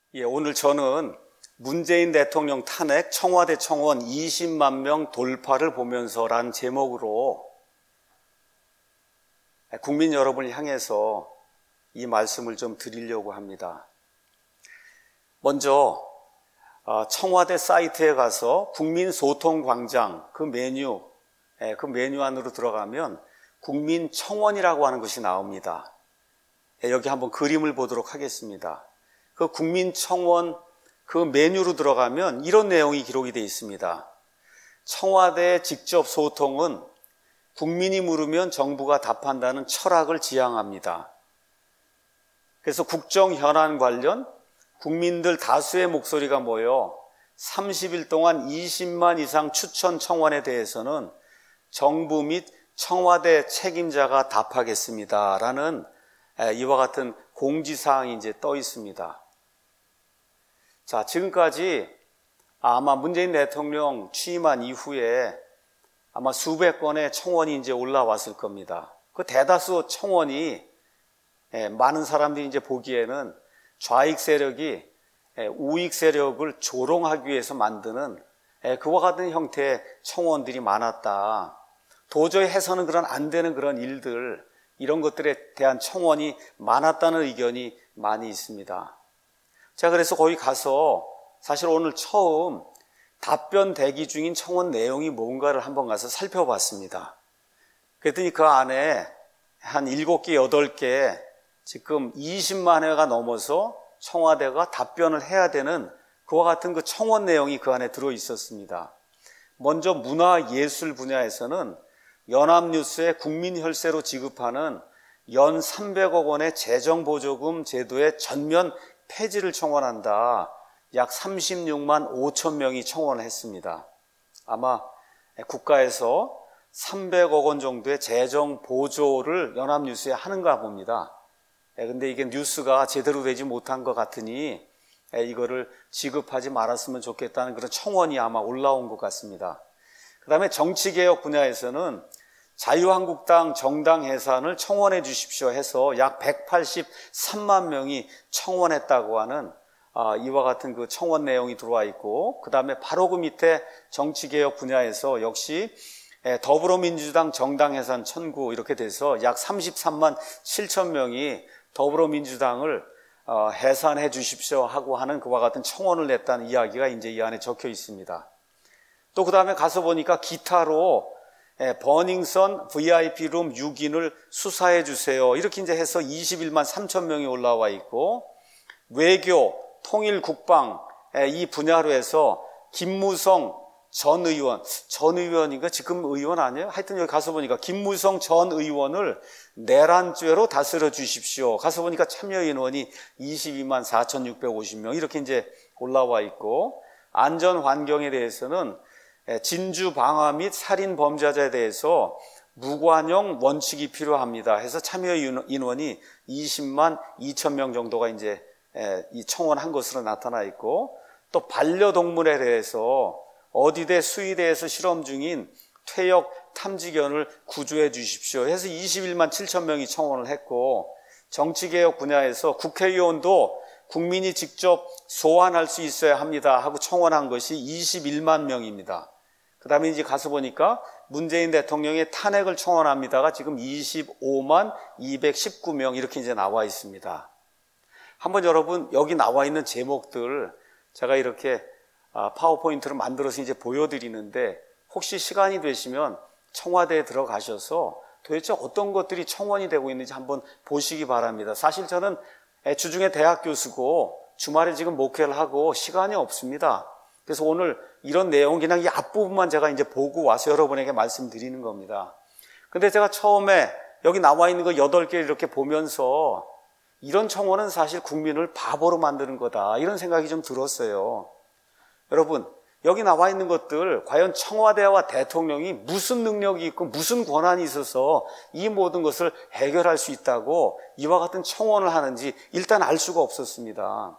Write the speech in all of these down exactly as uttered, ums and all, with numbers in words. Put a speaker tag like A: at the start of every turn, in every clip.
A: 예, 오늘 저는 문재인 대통령 탄핵 청와대 청원 이십만 명 돌파를 보면서라는 제목으로 국민 여러분을 향해서 이 말씀을 좀 드리려고 합니다. 먼저 청와대 사이트에 가서 국민소통광장 그 메뉴, 그 메뉴 안으로 들어가면 국민청원이라고 하는 것이 나옵니다. 여기 한번 그림을 보도록 하겠습니다. 그 국민청원 그 메뉴로 들어가면 이런 내용이 기록이 되어 있습니다. 청와대의 직접 소통은 국민이 물으면 정부가 답한다는 철학을 지향합니다. 그래서 국정 현안 관련 국민들 다수의 목소리가 모여 삼십 일 동안 이십만 이상 추천 청원에 대해서는 정부 및 청와대 책임자가 답하겠습니다라는 이와 같은 공지사항이 이제 떠 있습니다. 자, 지금까지 아마 문재인 대통령 취임한 이후에 아마 수백 건의 청원이 이제 올라왔을 겁니다. 그 대다수 청원이 많은 사람들이 이제 보기에는 좌익 세력이 우익 세력을 조롱하기 위해서 만드는 그와 같은 형태의 청원들이 많았다. 도저히 해서는 그런 안 되는 그런 일들, 이런 것들에 대한 청원이 많았다는 의견이 많이 있습니다. 자, 그래서 거기 가서 사실 오늘 처음 답변 대기 중인 청원 내용이 뭔가를 한번 가서 살펴봤습니다. 그랬더니 그 안에 한 일곱 개, 여덟 개, 지금 이십만 회가 넘어서 청와대가 답변을 해야 되는 그와 같은 그 청원 내용이 그 안에 들어 있었습니다. 먼저 문화예술 분야에서는 연합뉴스에 국민혈세로 지급하는 연 삼백억 원의 재정보조금 제도의 전면 폐지를 청원한다. 약 삼십육만 오천 명이 청원을 했습니다. 아마 국가에서 삼백억 원 정도의 재정 보조를 연합뉴스에 하는가 봅니다. 근데 이게 뉴스가 제대로 되지 못한 것 같으니 이거를 지급하지 말았으면 좋겠다는 그런 청원이 아마 올라온 것 같습니다. 그 다음에 정치개혁 분야에서는 자유한국당 정당 해산을 청원해 주십시오 해서 약 백팔십삼만 명이 청원했다고 하는 이와 같은 그 청원 내용이 들어와 있고, 그 다음에 바로 그 밑에 정치개혁 분야에서 역시 더불어민주당 정당 해산 청구 이렇게 돼서 약 삼십삼만 칠천 명이 더불어민주당을 해산해 주십시오 하고 하는 그와 같은 청원을 냈다는 이야기가 이제 이 안에 적혀 있습니다. 또 그 다음에 가서 보니까 기타로 버닝썬 브이아이피 룸 육 인을 수사해 주세요 이렇게 이제 해서 이십일만 삼천 명이 올라와 있고, 외교, 통일, 국방 이 분야로 해서 김무성 전 의원, 전 의원인가 지금 의원 아니에요? 하여튼 여기 가서 보니까 김무성 전 의원을 내란죄로 다스려 주십시오. 가서 보니까 참여 인원이 이십이만 사천육백오십 명 이렇게 이제 올라와 있고, 안전 환경에 대해서는 진주 방화 및 살인 범죄자에 대해서 무관용 원칙이 필요합니다 해서 참여 인원이 이십만 이천 명 정도가 이제 이 청원한 것으로 나타나 있고, 또 반려동물에 대해서 어디대 수의대에서 실험 중인 퇴역 탐지견을 구조해 주십시오 해서 이십일만 칠천 명이 청원을 했고, 정치개혁 분야에서 국회의원도 국민이 직접 소환할 수 있어야 합니다 하고 청원한 것이 이십일만 명입니다. 그 다음에 이제 가서 보니까 문재인 대통령의 탄핵을 청원합니다가 지금 이십오만 이백십구 명 이렇게 이제 나와 있습니다. 한번 여러분 여기 나와 있는 제목들 제가 이렇게 파워포인트를 만들어서 이제 보여드리는데, 혹시 시간이 되시면 청와대에 들어가셔서 도대체 어떤 것들이 청원이 되고 있는지 한번 보시기 바랍니다. 사실 저는 주중에 대학 교수고 주말에 지금 목회를 하고 시간이 없습니다. 그래서 오늘 이런 내용 그냥 이 앞부분만 제가 이제 보고 와서 여러분에게 말씀드리는 겁니다. 근데 제가 처음에 여기 나와 있는 거 여덟 개 이렇게 보면서 이런 청원은 사실 국민을 바보로 만드는 거다 이런 생각이 좀 들었어요. 여러분 여기 나와 있는 것들 과연 청와대와 대통령이 무슨 능력이 있고 무슨 권한이 있어서 이 모든 것을 해결할 수 있다고 이와 같은 청원을 하는지 일단 알 수가 없었습니다.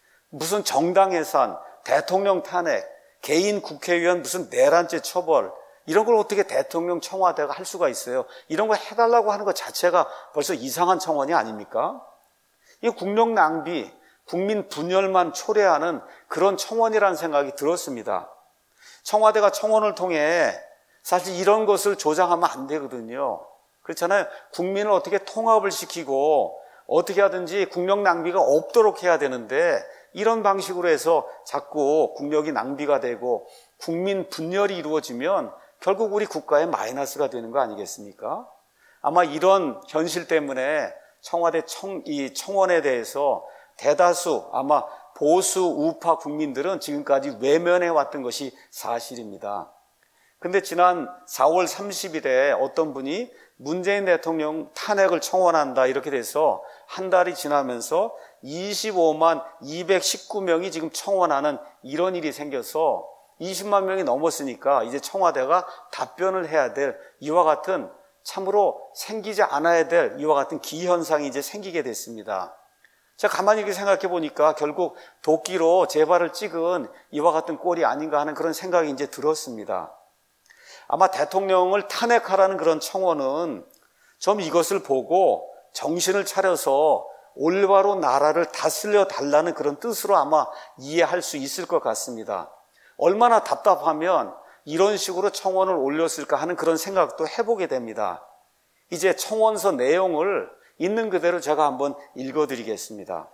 A: 무슨 정당 해산, 대통령 탄핵, 개인 국회의원 무슨 내란죄 처벌 이런 걸 어떻게 대통령 청와대가 할 수가 있어요? 이런 거 해달라고 하는 것 자체가 벌써 이상한 청원이 아닙니까? 이 국력 낭비, 국민 분열만 초래하는 그런 청원이라는 생각이 들었습니다. 청와대가 청원을 통해 사실 이런 것을 조장하면 안 되거든요. 그렇잖아요. 국민을 어떻게 통합을 시키고 어떻게 하든지 국력 낭비가 없도록 해야 되는데 이런 방식으로 해서 자꾸 국력이 낭비가 되고 국민 분열이 이루어지면 결국 우리 국가에 마이너스가 되는 거 아니겠습니까? 아마 이런 현실 때문에 청와대 청, 이 청원에 대해서 대다수 아마 보수 우파 국민들은 지금까지 외면해 왔던 것이 사실입니다. 근데 지난 사월 삼십일에 어떤 분이 문재인 대통령 탄핵을 청원한다 이렇게 돼서 한 달이 지나면서 이십오만 이백십구 명이 지금 청원하는 이런 일이 생겨서 이십만 명이 넘었으니까 이제 청와대가 답변을 해야 될 이와 같은 참으로 생기지 않아야 될 이와 같은 기현상이 이제 생기게 됐습니다. 제가 가만히 이렇게 생각해 보니까 결국 도끼로 제 발을 찍은 이와 같은 꼴이 아닌가 하는 그런 생각이 이제 들었습니다. 아마 대통령을 탄핵하라는 그런 청원은 좀 이것을 보고 정신을 차려서 올바로 나라를 다스려 달라는 그런 뜻으로 아마 이해할 수 있을 것 같습니다. 얼마나 답답하면 이런 식으로 청원을 올렸을까 하는 그런 생각도 해보게 됩니다. 이제 청원서 내용을 있는 그대로 제가 한번 읽어드리겠습니다.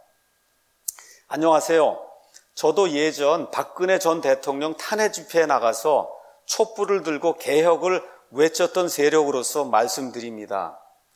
A: 안녕하세요. 저도 예전 박근혜 전 대통령 탄핵 집회에 나가서 촛불을 들고 개혁을 외쳤던 세력으로서 말씀드립니다.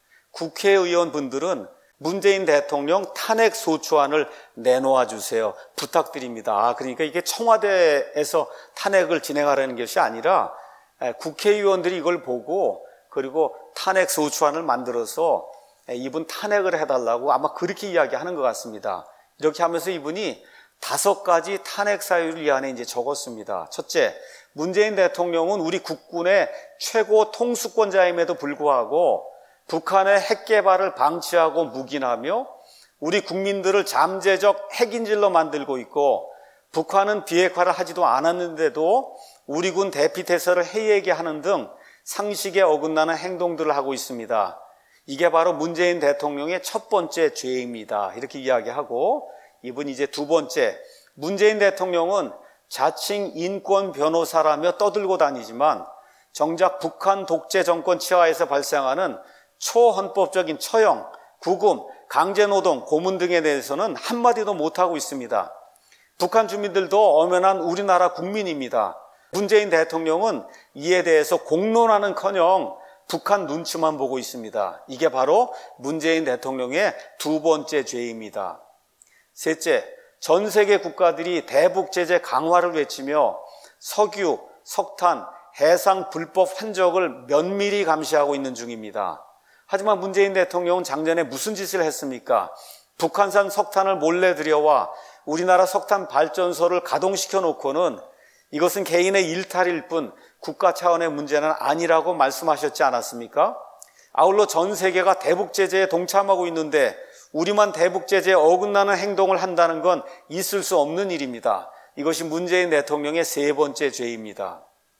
A: 국회의원분들은 문재인 대통령 탄핵 소추안을 내놓아 주세요. 부탁드립니다. 아, 그러니까 이게 청와대에서 탄핵을 진행하라는 것이 아니라 국회의원들이 이걸 보고 그리고 탄핵 소추안을 만들어서 이분 탄핵을 해달라고 아마 그렇게 이야기하는 것 같습니다. 이렇게 하면서 이분이 다섯 가지 탄핵 사유를 이 안에 이제 적었습니다. 첫째, 문재인 대통령은 우리 국군의 최고 통수권자임에도 불구하고 북한의 핵 개발을 방치하고 묵인하며 우리 국민들을 잠재적 핵인질로 만들고 있고 북한은 비핵화를 하지도 않았는데도 우리 군 대피태세를 해이하게 하는 등 상식에 어긋나는 행동들을 하고 있습니다. 이게 바로 문재인 대통령의 첫 번째 죄입니다. 이렇게 이야기하고 이분이 이제 두 번째, 문재인 대통령은 자칭 인권 변호사라며 떠들고 다니지만 정작 북한 독재 정권 치하에서 발생하는 초헌법적인 처형, 구금, 강제노동, 고문 등에 대해서는 한마디도 못하고 있습니다. 북한 주민들도 엄연한 우리나라 국민입니다. 문재인 대통령은 이에 대해서 공론하는커녕 북한 눈치만 보고 있습니다. 이게 바로 문재인 대통령의 두 번째 죄입니다. 셋째, 전 세계 국가들이 대북 제재 강화를 외치며 석유, 석탄, 해상 불법 환적을 면밀히 감시하고 있는 중입니다. 하지만 문재인 대통령은 작년에 무슨 짓을 했습니까? 북한산 석탄을 몰래 들여와 우리나라 석탄 발전소를 가동시켜 놓고는 이것은 개인의 일탈일 뿐 국가 차원의 문제는 아니라고 말씀하셨지 않았습니까? 아울러 전 세계가 대북 제재에 동참하고 있는데 우리만 대북 제재에 어긋나는 행동을 한다는 건 있을 수 없는 일입니다. 이것이 문재인 대통령의 세 번째 죄입니다.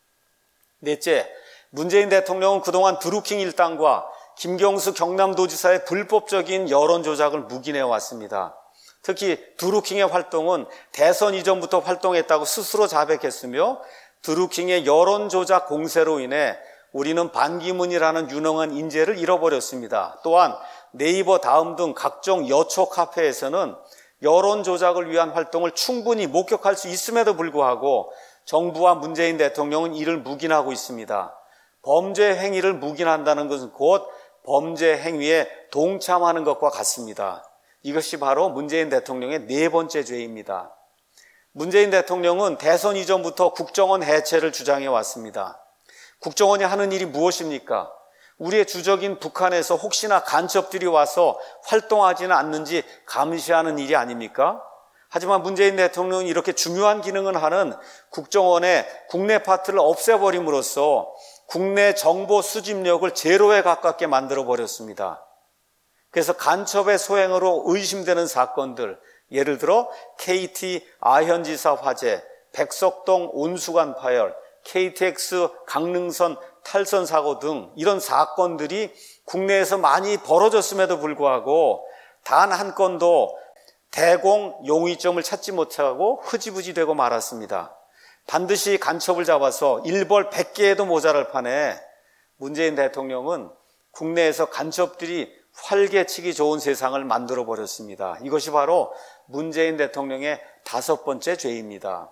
A: 넷째, 문재인 대통령은 그동안 드루킹 일당과 김경수 경남도지사의 불법적인 여론 조작을 묵인해 왔습니다. 특히 드루킹의 활동은 대선 이전부터 활동했다고 스스로 자백했으며 드루킹의 여론 조작 공세로 인해 우리는 반기문이라는 유능한 인재를 잃어버렸습니다. 또한 네이버 다음 등 각종 여초 카페에서는 여론 조작을 위한 활동을 충분히 목격할 수 있음에도 불구하고 정부와 문재인 대통령은 이를 묵인하고 있습니다. 범죄 행위를 묵인한다는 것은 곧 범죄 행위에 동참하는 것과 같습니다. 이것이 바로 문재인 대통령의 네 번째 죄입니다. 문재인 대통령은 대선 이전부터 국정원 해체를 주장해 왔습니다. 국정원이 하는 일이 무엇입니까? 우리의 주적인 북한에서 혹시나 간첩들이 와서 활동하지는 않는지 감시하는 일이 아닙니까? 하지만 문재인 대통령은 이렇게 중요한 기능을 하는 국정원의 국내 파트를 없애버림으로써 국내 정보 수집력을 제로에 가깝게 만들어버렸습니다. 그래서 간첩의 소행으로 의심되는 사건들, 예를 들어 케이티 아현지사 화재, 백석동 온수관 파열, 케이티엑스 강릉선 탈선 사고 등 이런 사건들이 국내에서 많이 벌어졌음에도 불구하고 단 한 건도 대공 용의점을 찾지 못하고 흐지부지 되고 말았습니다. 반드시 간첩을 잡아서 일벌 백 개에도 모자랄 판에 문재인 대통령은 국내에서 간첩들이 활개치기 좋은 세상을 만들어 버렸습니다. 이것이 바로 문재인 대통령의 다섯 번째 죄입니다.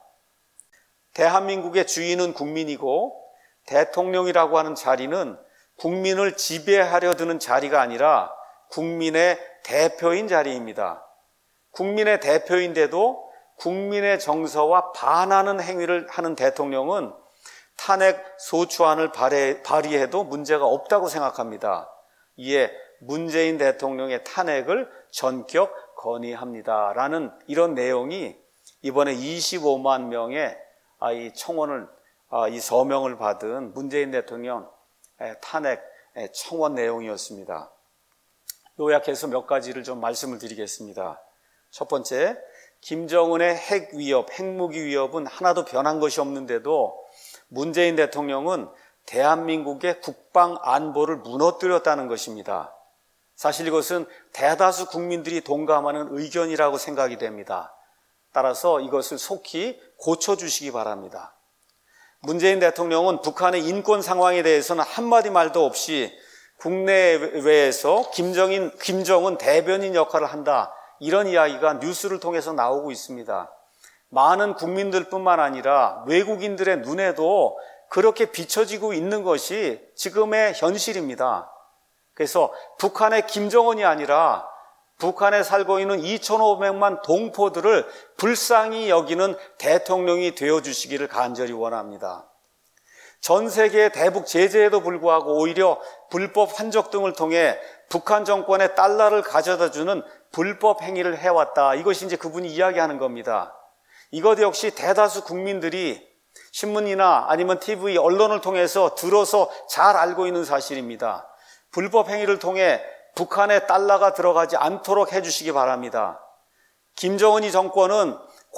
A: 대한민국의 주인은 국민이고 대통령이라고 하는 자리는 국민을 지배하려 드는 자리가 아니라 국민의 대표인 자리입니다. 국민의 대표인데도 국민의 정서와 반하는 행위를 하는 대통령은 탄핵 소추안을 발의해도 문제가 없다고 생각합니다. 이에 문재인 대통령의 탄핵을 전격 건의합니다. 라는 이런 내용이 이번에 이십오만 명의 이 청원을, 이 서명을 받은 문재인 대통령 탄핵 청원 내용이었습니다. 요약해서 몇 가지를 좀 말씀을 드리겠습니다. 첫 번째, 김정은의 핵 위협, 핵무기 위협은 하나도 변한 것이 없는데도 문재인 대통령은 대한민국의 국방 안보를 무너뜨렸다는 것입니다. 사실 이것은 대다수 국민들이 동감하는 의견이라고 생각이 됩니다. 따라서 이것을 속히 고쳐주시기 바랍니다. 문재인 대통령은 북한의 인권 상황에 대해서는 한마디 말도 없이 국내외에서 김정인, 김정은 대변인 역할을 한다, 이런 이야기가 뉴스를 통해서 나오고 있습니다. 많은 국민들뿐만 아니라 외국인들의 눈에도 그렇게 비춰지고 있는 것이 지금의 현실입니다. 그래서 북한의 김정은이 아니라 북한에 살고 있는 이천오백만 동포들을 불쌍히 여기는 대통령이 되어주시기를 간절히 원합니다. 전 세계의 대북 제재에도 불구하고 오히려 불법 환적 등을 통해 북한 정권에 달러를 가져다주는 불법 행위를 해왔다. 이것이 이제 그분이 이야기하는 겁니다. 이것 역시 대다수 국민들이 신문이나 아니면 티비, 언론을 통해서 들어서 잘 알고 있는 사실입니다. 불법 행위를 통해 북한에 달러가 들어가지 않도록 해주시기 바랍니다. 김정은이 정권은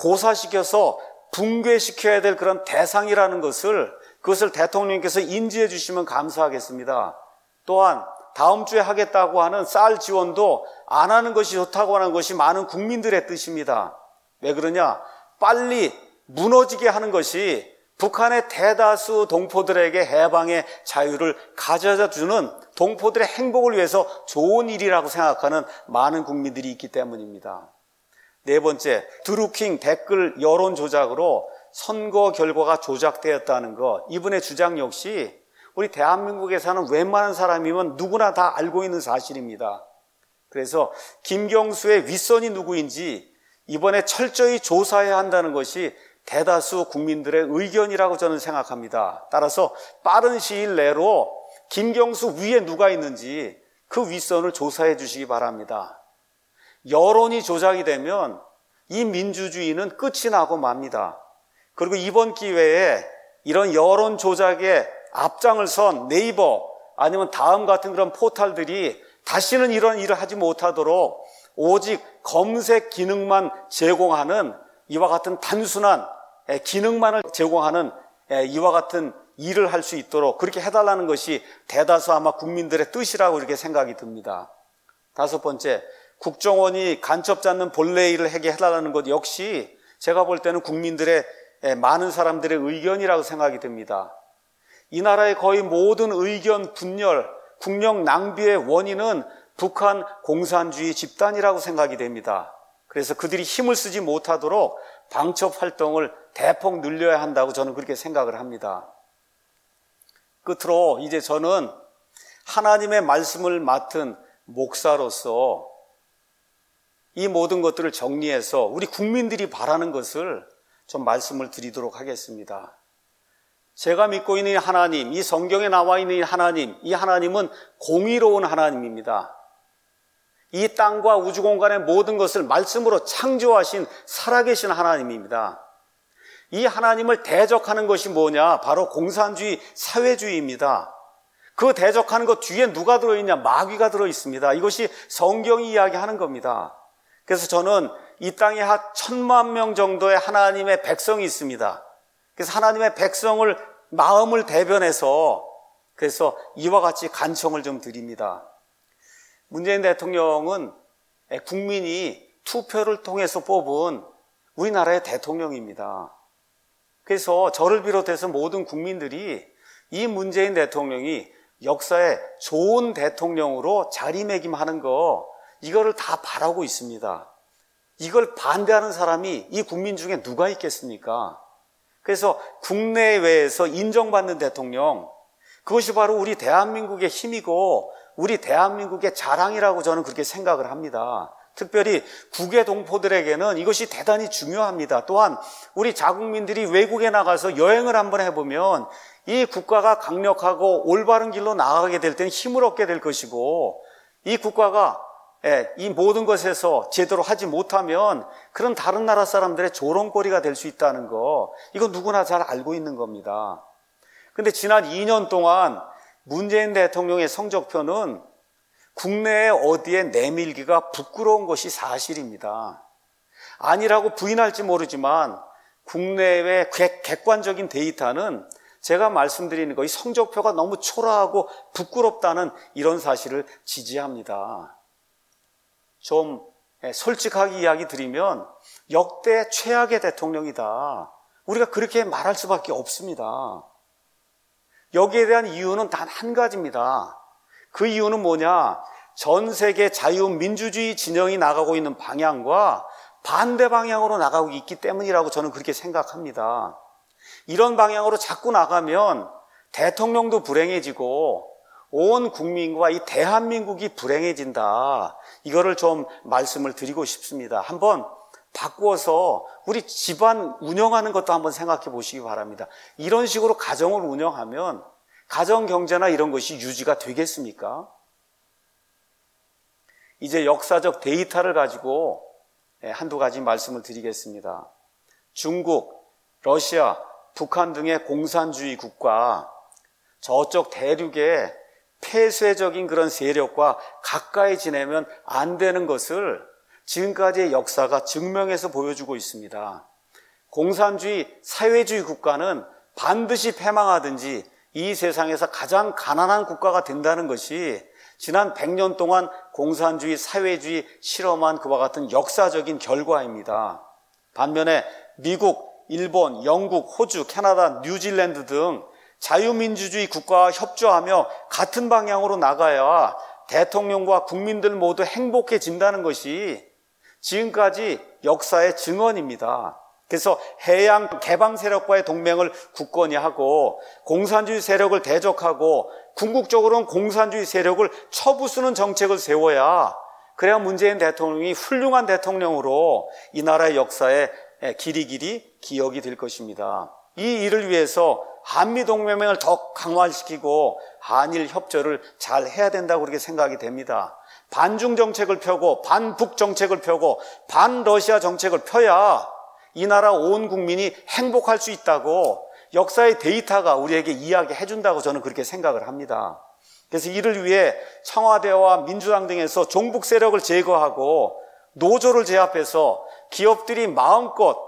A: 고사시켜서 붕괴시켜야 될 그런 대상이라는 것을, 그것을 대통령께서 인지해 주시면 감사하겠습니다. 또한 다음 주에 하겠다고 하는 쌀 지원도 안 하는 것이 좋다고 하는 것이 많은 국민들의 뜻입니다. 왜 그러냐? 빨리 무너지게 하는 것이 북한의 대다수 동포들에게 해방의 자유를 가져다 주는, 동포들의 행복을 위해서 좋은 일이라고 생각하는 많은 국민들이 있기 때문입니다. 네 번째, 드루킹 댓글 여론 조작으로 선거 결과가 조작되었다는 것, 이분의 주장 역시 우리 대한민국에 사는 웬만한 사람이면 누구나 다 알고 있는 사실입니다. 그래서 김경수의 윗선이 누구인지 이번에 철저히 조사해야 한다는 것이 대다수 국민들의 의견이라고 저는 생각합니다. 따라서 빠른 시일 내로 김경수 위에 누가 있는지 그 윗선을 조사해 주시기 바랍니다. 여론이 조작이 되면 이 민주주의는 끝이 나고 맙니다. 그리고 이번 기회에 이런 여론 조작에 앞장을 선 네이버 아니면 다음 같은 그런 포털들이 다시는 이런 일을 하지 못하도록 오직 검색 기능만 제공하는 이와 같은 단순한 기능만을 제공하는 이와 같은 일을 할 수 있도록 그렇게 해달라는 것이 대다수 아마 국민들의 뜻이라고 이렇게 생각이 듭니다. 다섯 번째, 국정원이 간첩 잡는 본래 일을 하게 해달라는 것 역시 제가 볼 때는 국민들의 많은 사람들의 의견이라고 생각이 듭니다. 이 나라의 거의 모든 의견 분열, 국력 낭비의 원인은 북한 공산주의 집단이라고 생각이 됩니다. 그래서 그들이 힘을 쓰지 못하도록 방첩 활동을 대폭 늘려야 한다고 저는 그렇게 생각을 합니다. 끝으로 이제 저는 하나님의 말씀을 맡은 목사로서 이 모든 것들을 정리해서 우리 국민들이 바라는 것을 좀 말씀을 드리도록 하겠습니다. 제가 믿고 있는 하나님, 이 성경에 나와 있는 이 하나님, 이 하나님은 공의로운 하나님입니다. 이 땅과 우주 공간의 모든 것을 말씀으로 창조하신 살아계신 하나님입니다. 이 하나님을 대적하는 것이 뭐냐? 바로 공산주의, 사회주의입니다. 그 대적하는 것 뒤에 누가 들어있냐? 마귀가 들어있습니다. 이것이 성경이 이야기하는 겁니다. 그래서 저는 이 땅에 한 천만 명 정도의 하나님의 백성이 있습니다. 그래서 하나님의 백성을 마음을 대변해서 그래서 이와 같이 간청을 좀 드립니다. 문재인 대통령은 국민이 투표를 통해서 뽑은 우리나라의 대통령입니다. 그래서 저를 비롯해서 모든 국민들이 이 문재인 대통령이 역사에 좋은 대통령으로 자리매김하는 거, 이거를 다 바라고 있습니다. 이걸 반대하는 사람이 이 국민 중에 누가 있겠습니까? 그래서 국내외에서 인정받는 대통령, 그것이 바로 우리 대한민국의 힘이고 우리 대한민국의 자랑이라고 저는 그렇게 생각을 합니다. 특별히 국외 동포들에게는 이것이 대단히 중요합니다. 또한 우리 자국민들이 외국에 나가서 여행을 한번 해보면 이 국가가 강력하고 올바른 길로 나아가게 될 때는 힘을 얻게 될 것이고, 이 국가가 이 모든 것에서 제대로 하지 못하면 그런 다른 나라 사람들의 조롱거리가 될 수 있다는 거, 이거 누구나 잘 알고 있는 겁니다. 그런데 지난 이 년 동안 문재인 대통령의 성적표는 국내에 어디에 내밀기가 부끄러운 것이 사실입니다. 아니라고 부인할지 모르지만 국내외 객관적인 데이터는 제가 말씀드리는 거, 이 성적표가 너무 초라하고 부끄럽다는 이런 사실을 지지합니다. 좀 솔직하게 이야기 드리면 역대 최악의 대통령이다, 우리가 그렇게 말할 수밖에 없습니다. 여기에 대한 이유는 단 한 가지입니다. 그 이유는 뭐냐? 전 세계 자유민주주의 진영이 나가고 있는 방향과 반대 방향으로 나가고 있기 때문이라고 저는 그렇게 생각합니다. 이런 방향으로 자꾸 나가면 대통령도 불행해지고 온 국민과 이 대한민국이 불행해진다. 이거를 좀 말씀을 드리고 싶습니다. 한번 바꾸어서 우리 집안 운영하는 것도 한번 생각해 보시기 바랍니다. 이런 식으로 가정을 운영하면 가정 경제나 이런 것이 유지가 되겠습니까? 이제 역사적 데이터를 가지고 한두 가지 말씀을 드리겠습니다. 중국, 러시아, 북한 등의 공산주의 국가, 저쪽 대륙의 폐쇄적인 그런 세력과 가까이 지내면 안 되는 것을 지금까지의 역사가 증명해서 보여주고 있습니다. 공산주의, 사회주의 국가는 반드시 패망하든지 이 세상에서 가장 가난한 국가가 된다는 것이 지난 백 년 동안 공산주의, 사회주의 실험한 그와 같은 역사적인 결과입니다. 반면에 미국, 일본, 영국, 호주, 캐나다, 뉴질랜드 등 자유민주주의 국가와 협조하며 같은 방향으로 나가야 대통령과 국민들 모두 행복해진다는 것이 지금까지 역사의 증언입니다. 그래서 해양 개방 세력과의 동맹을 굳건히 하고 공산주의 세력을 대적하고 궁극적으로는 공산주의 세력을 쳐부수는 정책을 세워야, 그래야 문재인 대통령이 훌륭한 대통령으로 이 나라의 역사에 길이 길이 기억이 될 것입니다. 이 일을 위해서 한미동맹을 더 강화시키고 한일 협조를 잘 해야 된다고 그렇게 생각이 됩니다. 반중 정책을 펴고 반북 정책을 펴고 반러시아 정책을 펴야 이 나라 온 국민이 행복할 수 있다고 역사의 데이터가 우리에게 이야기해 준다고 저는 그렇게 생각을 합니다. 그래서 이를 위해 청와대와 민주당 등에서 종북 세력을 제거하고 노조를 제압해서 기업들이 마음껏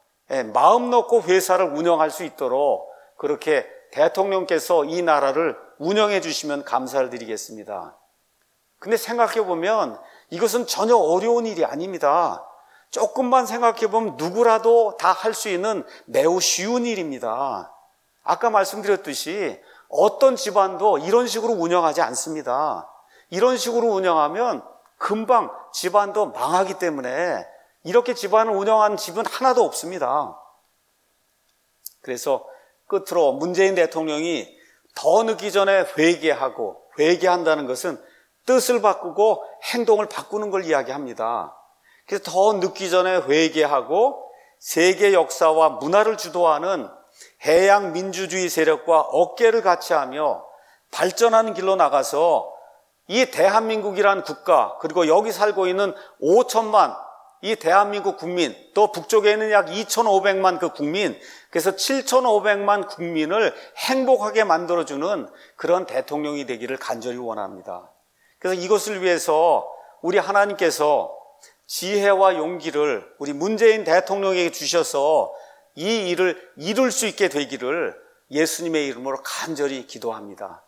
A: 마음 놓고 회사를 운영할 수 있도록 그렇게 대통령께서 이 나라를 운영해 주시면 감사를 드리겠습니다. 근데 생각해 보면 이것은 전혀 어려운 일이 아닙니다. 조금만 생각해 보면 누구라도 다 할 수 있는 매우 쉬운 일입니다. 아까 말씀드렸듯이 어떤 집안도 이런 식으로 운영하지 않습니다. 이런 식으로 운영하면 금방 집안도 망하기 때문에 이렇게 집안을 운영하는 집은 하나도 없습니다. 그래서 끝으로 문재인 대통령이 더 늦기 전에 회개하고, 회개한다는 것은 뜻을 바꾸고 행동을 바꾸는 걸 이야기합니다. 그래서 더 늦기 전에 회개하고 세계 역사와 문화를 주도하는 해양 민주주의 세력과 어깨를 같이 하며 발전하는 길로 나가서 이 대한민국이란 국가, 그리고 여기 살고 있는 오천만 이 대한민국 국민, 또 북쪽에 있는 약 이천오백만 그 국민, 그래서 칠천오백만 국민을 행복하게 만들어주는 그런 대통령이 되기를 간절히 원합니다. 그래서 이것을 위해서 우리 하나님께서 지혜와 용기를 우리 문재인 대통령에게 주셔서 이 일을 이룰 수 있게 되기를 예수님의 이름으로 간절히 기도합니다.